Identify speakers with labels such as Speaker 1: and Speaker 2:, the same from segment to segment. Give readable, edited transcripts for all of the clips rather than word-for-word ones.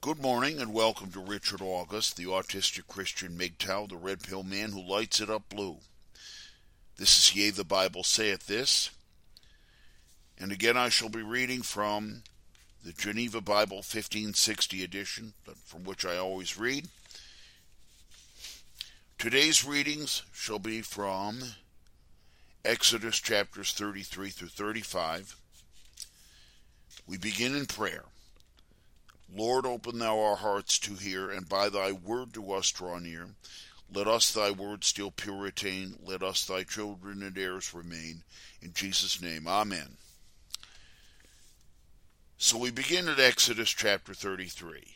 Speaker 1: Good morning and welcome to Richard August, the autistic Christian MGTOW, the red pill man who lights it up blue. This is Yea, the Bible saith this. And again I shall be reading from the Geneva Bible 1560 edition, from which I always read. Today's readings shall be from Exodus chapters 33 through 35. We begin in prayer. Lord, open thou our hearts to hear, and by thy word to us draw near. Let us thy word still pure retain. Let us thy children and heirs remain. In Jesus' name, amen. So we begin at Exodus chapter 33.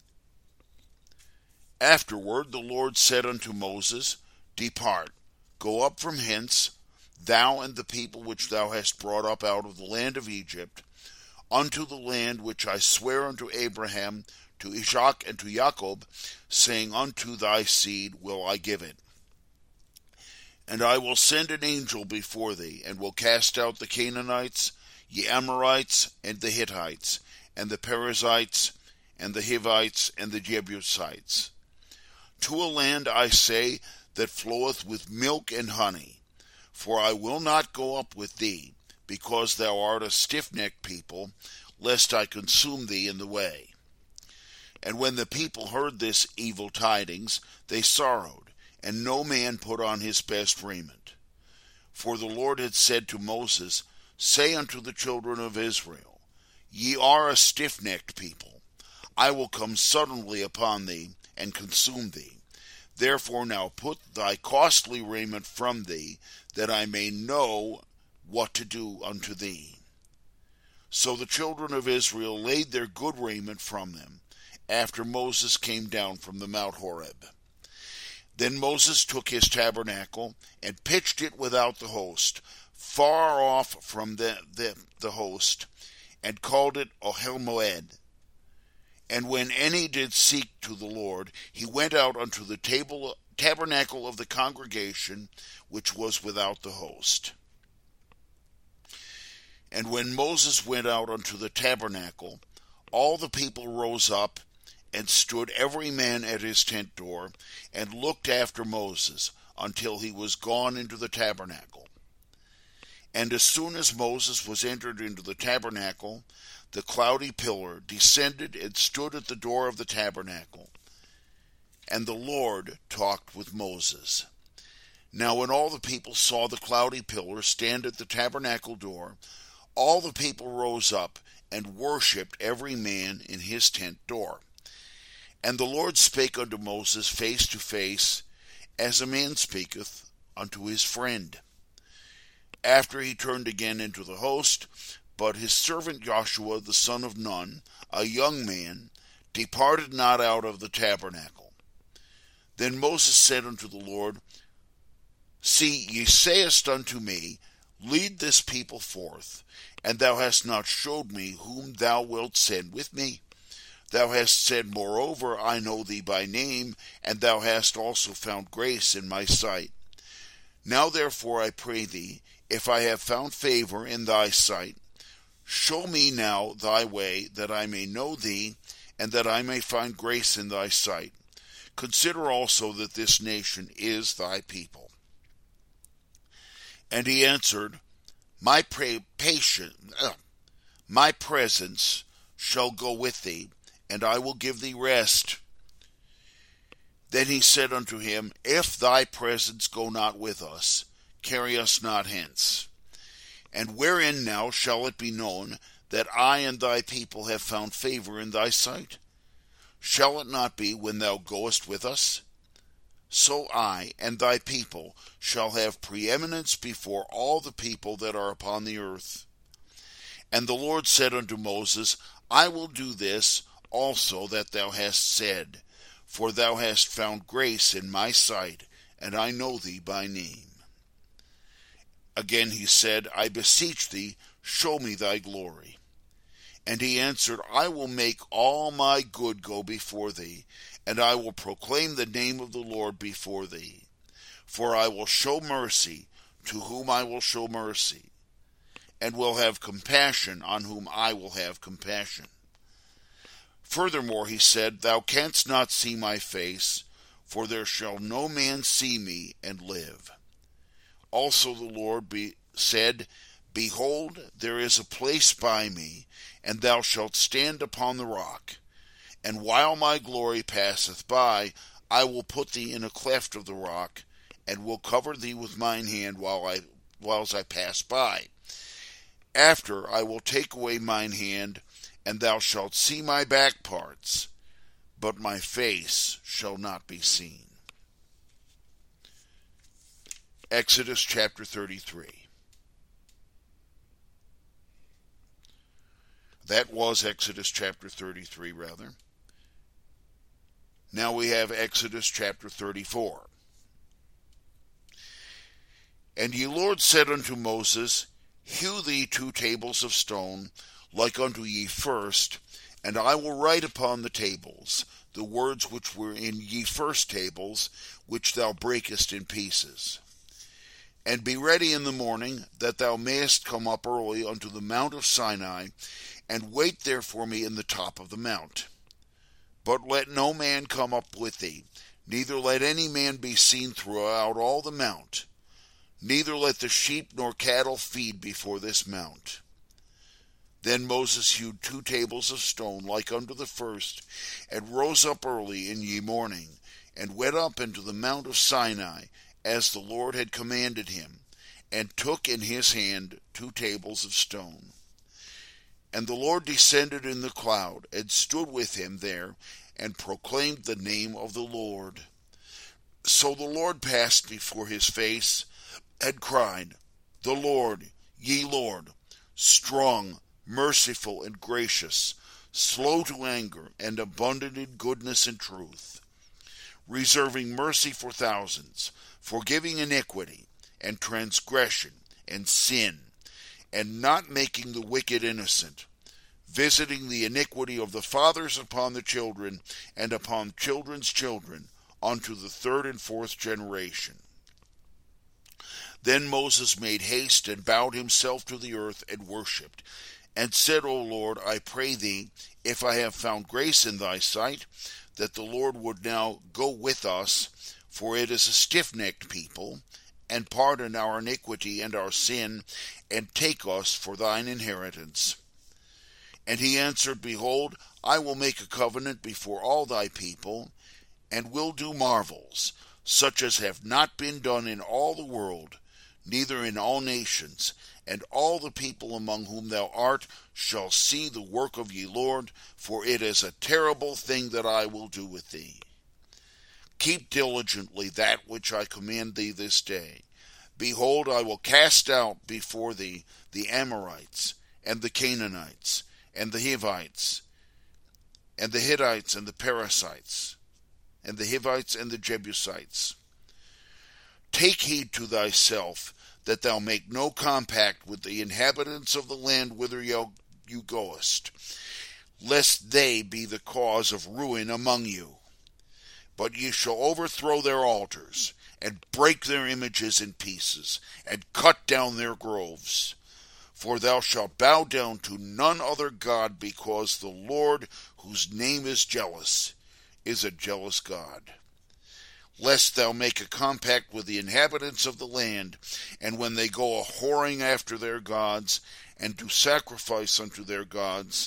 Speaker 1: Afterward the Lord said unto Moses, Depart, go up from hence, thou and the people which thou hast brought up out of the land of Egypt, unto the land which I swear unto Abraham, to Isaac, and to Jacob, saying, Unto thy seed will I give it. And I will send an angel before thee, and will cast out the Canaanites, the Amorites, and the Hittites, and the Perizzites, and the Hivites, and the Jebusites, to a land, I say, that floweth with milk and honey. For I will not go up with thee, because thou art a stiff-necked people, lest I consume thee in the way. And when the people heard this evil tidings, they sorrowed, and no man put on his best raiment. For the Lord had said to Moses, Say unto the children of Israel, Ye are a stiff-necked people. I will come suddenly upon thee, and consume thee. Therefore now put thy costly raiment from thee, that I may know what to do unto thee. So the children of Israel laid their good raiment from them, after Moses came down from the Mount Horeb. Then Moses took his tabernacle, and pitched it without the host, far off from the host, and called it Ohel Moed. And when any did seek to the Lord, he went out unto the tabernacle of the congregation, which was without the host. And when Moses went out unto the tabernacle, all the people rose up, and stood every man at his tent door, and looked after Moses, until he was gone into the tabernacle. And as soon as Moses was entered into the tabernacle, the cloudy pillar descended and stood at the door of the tabernacle. And the Lord talked with Moses. Now when all the people saw the cloudy pillar stand at the tabernacle door, all the people rose up and worshipped every man in his tent door. And the Lord spake unto Moses face to face, as a man speaketh unto his friend. After he turned again into the host, but his servant Joshua the son of Nun, a young man, departed not out of the tabernacle. Then Moses said unto the Lord, See, ye sayest unto me, Lead this people forth, and thou hast not showed me whom thou wilt send with me. Thou hast said, Moreover, I know thee by name, and thou hast also found grace in my sight. Now therefore I pray thee, if I have found favor in thy sight, show me now thy way, that I may know thee, and that I may find grace in thy sight. Consider also that this nation is thy people. And he answered, My presence shall go with thee, and I will give thee rest. Then he said unto him, If thy presence go not with us, carry us not hence. And wherein now shall it be known that I and thy people have found favor in thy sight? Shall it not be when thou goest with us? So I and thy people shall have preeminence before all the people that are upon the earth. And the Lord said unto Moses, I will do this also that thou hast said, for thou hast found grace in my sight, and I know thee by name. Again he said, I beseech thee, show me thy glory. And he answered, I will make all my good go before thee, and I will proclaim the name of the Lord before thee. For I will show mercy to whom I will show mercy, and will have compassion on whom I will have compassion. Furthermore, he said, Thou canst not see my face, for there shall no man see me and live. Also the Lord said, Behold, there is a place by me, and thou shalt stand upon the rock. And while my glory passeth by, I will put thee in a cleft of the rock, and will cover thee with mine hand whiles I pass by. After I will take away mine hand, and thou shalt see my back parts, but my face shall not be seen. Exodus chapter 33. That was Exodus chapter 33, rather. Now we have Exodus chapter 34. And the Lord said unto Moses, Hew thee 2 tables of stone, like unto ye first, and I will write upon the tables the words which were in ye first tables, which thou breakest in pieces. And be ready in the morning, that thou mayest come up early unto the mount of Sinai, and wait there for me in the top of the mount. But let no man come up with thee, neither let any man be seen throughout all the mount, neither let the sheep nor cattle feed before this mount. Then Moses hewed 2 tables of stone like unto the first, and rose up early in ye morning, and went up into the mount of Sinai, as the Lord had commanded him, and took in his hand 2 tables of stone. And the Lord descended in the cloud, and stood with him there, and proclaimed the name of the Lord. So the Lord passed before his face, and cried, The Lord, ye Lord, strong, merciful, and gracious, slow to anger, and abundant in goodness and truth, reserving mercy for thousands, forgiving iniquity, and transgression, and sin, and not making the wicked innocent, visiting the iniquity of the fathers upon the children, and upon children's children, unto the 3rd and 4th generation. Then Moses made haste, and bowed himself to the earth, and worshipped, and said, O Lord, I pray thee, if I have found grace in thy sight, that the Lord would now go with us, for it is a stiff-necked people, and pardon our iniquity and our sin, and take us for thine inheritance. And he answered, Behold, I will make a covenant before all thy people, and will do marvels, such as have not been done in all the world, neither in all nations, and all the people among whom thou art shall see the work of ye Lord, for it is a terrible thing that I will do with thee. Keep diligently that which I command thee this day. Behold, I will cast out before thee the Amorites, and the Canaanites, and the Hivites, and the Hittites, and the Perizzites, and the Hivites, and the Jebusites. Take heed to thyself, that thou make no compact with the inhabitants of the land whither you goest, lest they be the cause of ruin among you. But ye shall overthrow their altars, and break their images in pieces, and cut down their groves. For thou shalt bow down to none other God, because the Lord, whose name is jealous, is a jealous God. Lest thou make a compact with the inhabitants of the land, and when they go a-whoring after their gods, and do sacrifice unto their gods,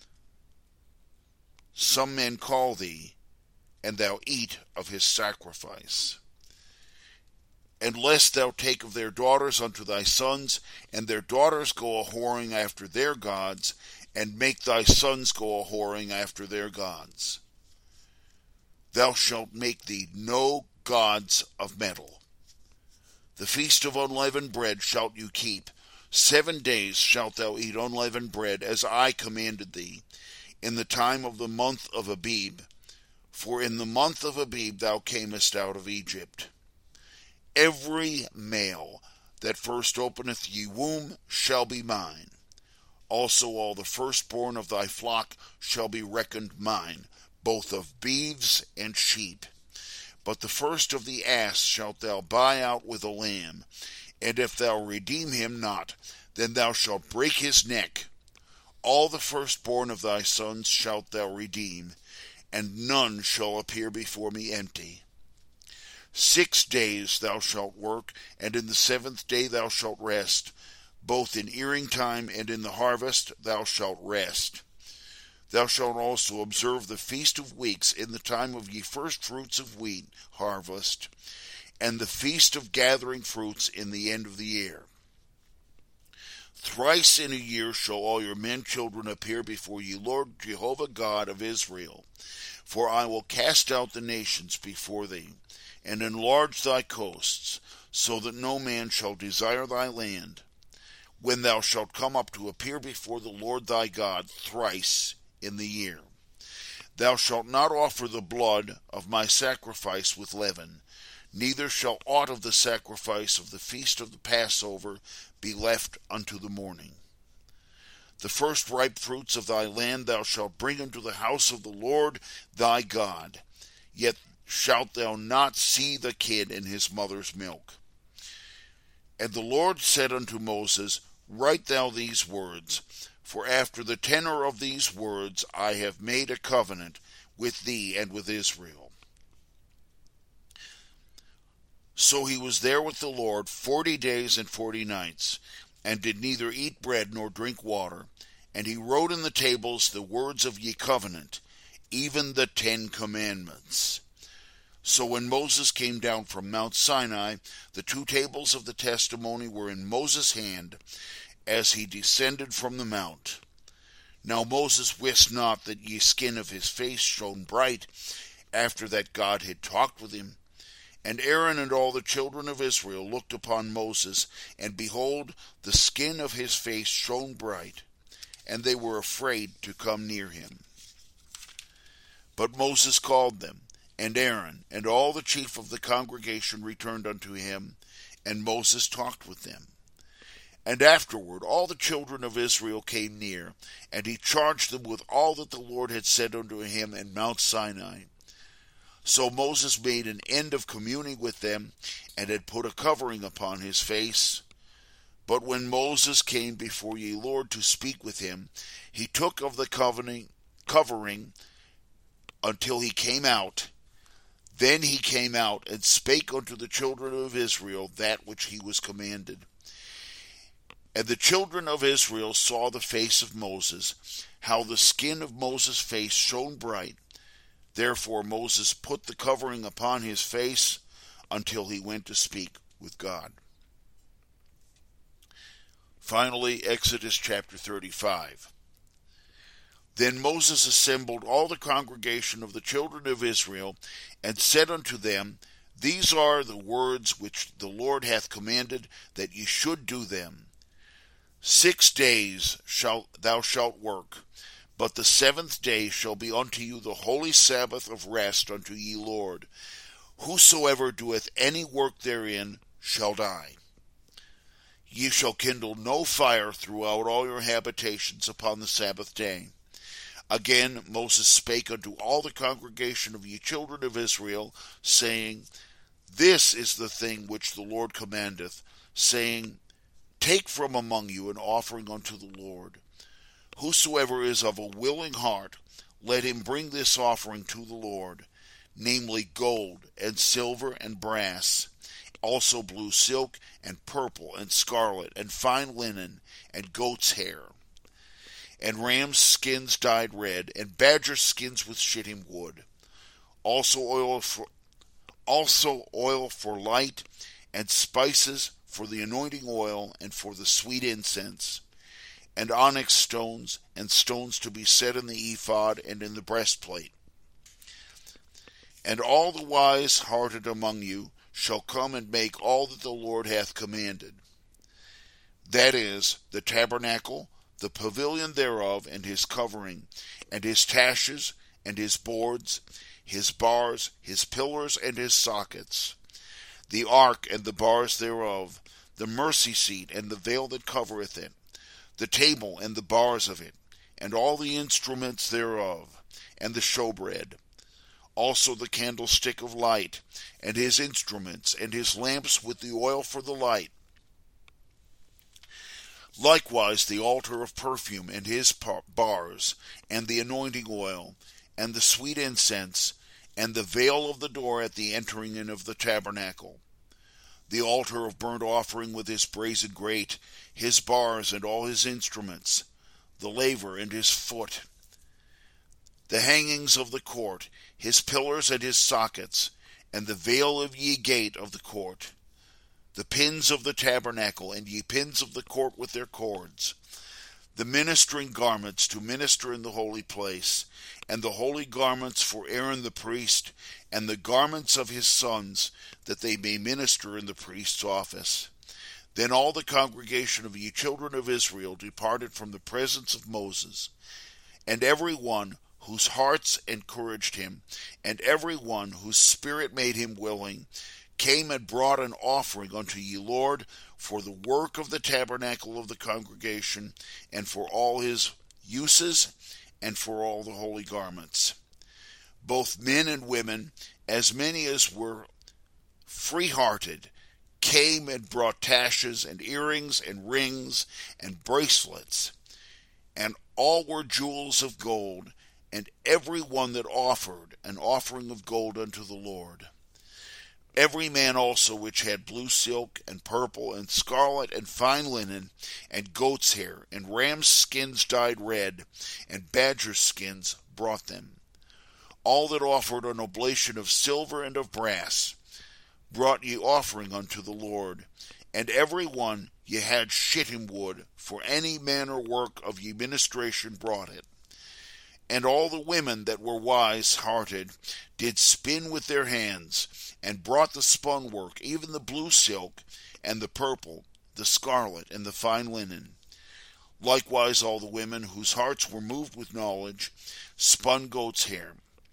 Speaker 1: some men call thee, and thou eat of his sacrifice. And lest thou take of their daughters unto thy sons, and their daughters go a-whoring after their gods, and make thy sons go a-whoring after their gods. Thou shalt make thee no gods of metal. The feast of unleavened bread shalt you keep. 7 days shalt thou eat unleavened bread, as I commanded thee, in the time of the month of Abib. For in the month of Abib thou camest out of Egypt. Every male that first openeth ye womb shall be mine. Also all the firstborn of thy flock shall be reckoned mine, both of beeves and sheep. But the first of the ass shalt thou buy out with a lamb, and if thou redeem him not, then thou shalt break his neck. All the firstborn of thy sons shalt thou redeem, and none shall appear before me empty. 6 days thou shalt work, and in the 7th day thou shalt rest. Both in earing time and in the harvest thou shalt rest. Thou shalt also observe the feast of weeks in the time of ye first fruits of wheat harvest, and the feast of gathering fruits in the end of the year. Thrice in a year shall all your men children appear before ye, Lord Jehovah God of Israel. For I will cast out the nations before thee, and enlarge thy coasts, so that no man shall desire thy land, when thou shalt come up to appear before the Lord thy God thrice in the year. Thou shalt not offer the blood of my sacrifice with leaven, neither shall aught of the sacrifice of the feast of the Passover be left unto the morning. The first ripe fruits of thy land thou shalt bring into the house of the Lord thy God, yet shalt thou not see the kid in his mother's milk. And the Lord said unto Moses, Write thou these words, for after the tenor of these words I have made a covenant with thee and with Israel. So he was there with the Lord 40 days and 40 nights, and did neither eat bread nor drink water. And he wrote in the tables the words of ye covenant, even the 10 commandments. So when Moses came down from Mount Sinai, the 2 tables of the testimony were in Moses' hand, as he descended from the mount. Now Moses wist not that ye skin of his face shone bright, after that God had talked with him. And Aaron and all the children of Israel looked upon Moses, and behold, the skin of his face shone bright, and they were afraid to come near him. But Moses called them, and Aaron and all the chief of the congregation returned unto him, and Moses talked with them. And afterward all the children of Israel came near, and he charged them with all that the Lord had said unto him in Mount Sinai. So Moses made an end of communing with them, and had put a covering upon his face. But when Moses came before ye Lord to speak with him, he took of the covering until he came out. Then he came out and spake unto the children of Israel that which he was commanded. And the children of Israel saw the face of Moses, how the skin of Moses' face shone bright. Therefore Moses put the covering upon his face until he went to speak with God. Finally, Exodus chapter 35. Then Moses assembled all the congregation of the children of Israel, and said unto them, These are the words which the Lord hath commanded, that ye should do them. 6 days thou shalt work, but the 7th day shall be unto you the holy Sabbath of rest unto ye Lord. Whosoever doeth any work therein shall die. Ye shall kindle no fire throughout all your habitations upon the Sabbath day. Again Moses spake unto all the congregation of ye children of Israel, saying, This is the thing which the Lord commandeth, saying, Take from among you an offering unto the Lord. Whosoever is of a willing heart, let him bring this offering to the Lord, namely gold, and silver, and brass, also blue silk, and purple, and scarlet, and fine linen, and goat's hair, and ram's skins dyed red, and badger skins with shittim wood, also oil for light, and spices for the anointing oil, and for the sweet incense, and onyx stones, and stones to be set in the ephod and in the breastplate. And all the wise-hearted among you shall come and make all that the Lord hath commanded. That is, the tabernacle, the pavilion thereof, and his covering, and his taches, and his boards, his bars, his pillars, and his sockets, the ark and the bars thereof, the mercy seat and the veil that covereth it, the table and the bars of it, and all the instruments thereof, and the showbread, also the candlestick of light, and his instruments, and his lamps with the oil for the light, Likewise the altar of perfume and his bars, and the anointing oil, and the sweet incense, and the veil of the door at the entering in of the tabernacle. The altar of burnt offering with his brazen grate, his bars and all his instruments, the laver and his foot, the hangings of the court, his pillars and his sockets, and the veil of ye gate of the court, the pins of the tabernacle, and ye pins of the court with their cords, the ministering garments to minister in the holy place, and the holy garments for Aaron the priest, and the garments of his sons, that they may minister in the priest's office. Then all the congregation of ye children of Israel departed from the presence of Moses, and every one whose hearts encouraged him, and every one whose spirit made him willing, came and brought an offering unto ye, Lord, for the work of the tabernacle of the congregation, and for all his uses, and for all the holy garments. Both men and women, as many as were free-hearted, came and brought taches and earrings and rings and bracelets, and all were jewels of gold, and every one that offered an offering of gold unto the Lord. Every man also which had blue silk, and purple, and scarlet, and fine linen, and goat's hair, and ram's skins dyed red, and badger's skins, brought them. All that offered an oblation of silver and of brass brought ye offering unto the Lord, and every one ye had shittim wood, for any manner work of ye ministration brought it. And all the women that were wise-hearted did spin with their hands, and brought the spun work, even the blue silk, and the purple, the scarlet, and the fine linen. Likewise all the women whose hearts were moved with knowledge spun goat's hair.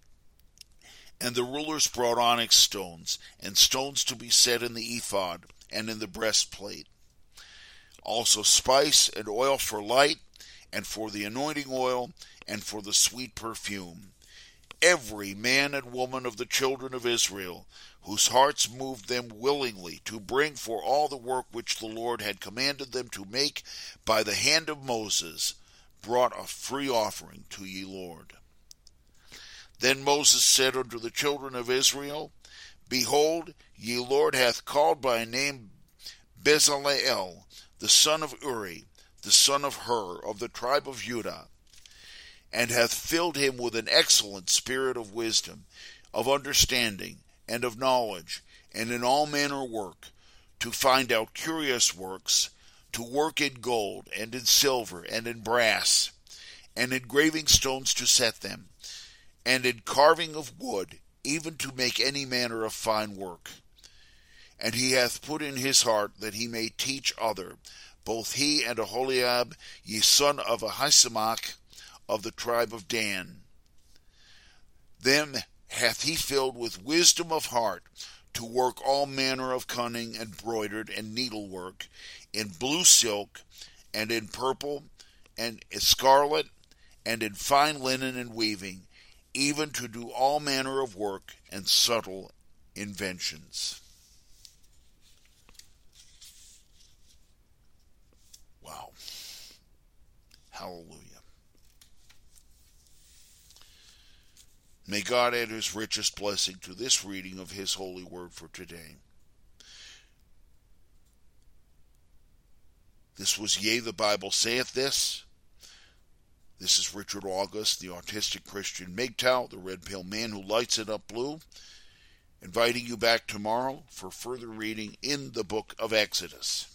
Speaker 1: And the rulers brought onyx stones, and stones to be set in the ephod, and in the breastplate. Also spice and oil for light, and for the anointing oil, and for the sweet perfume. Every man and woman of the children of Israel, whose hearts moved them willingly to bring for all the work which the Lord had commanded them to make by the hand of Moses, brought a free offering to ye, Lord. Then Moses said unto the children of Israel, Behold, ye Lord hath called by name Bezaleel, the son of Uri, the son of Hur, of the tribe of Judah, and hath filled him with an excellent spirit of wisdom, of understanding, and of knowledge, and in all manner work, to find out curious works, to work in gold, and in silver, and in brass, and in graving stones to set them, and in carving of wood, even to make any manner of fine work. And he hath put in his heart that he may teach other, both he and Aholiab, ye son of Ahisamach, of the tribe of Dan. Them hath he filled with wisdom of heart, to work all manner of cunning, and broidered, and needlework, in blue silk, and in purple, and in scarlet, and in fine linen and weaving, even to do all manner of work and subtle inventions. Wow. Hallelujah. May God add his richest blessing to this reading of his holy word for today. This was Yea, the Bible Saith This. This is Richard August, the autistic Christian MGTOW, the red pill man who lights it up blue, inviting you back tomorrow for further reading in the book of Exodus.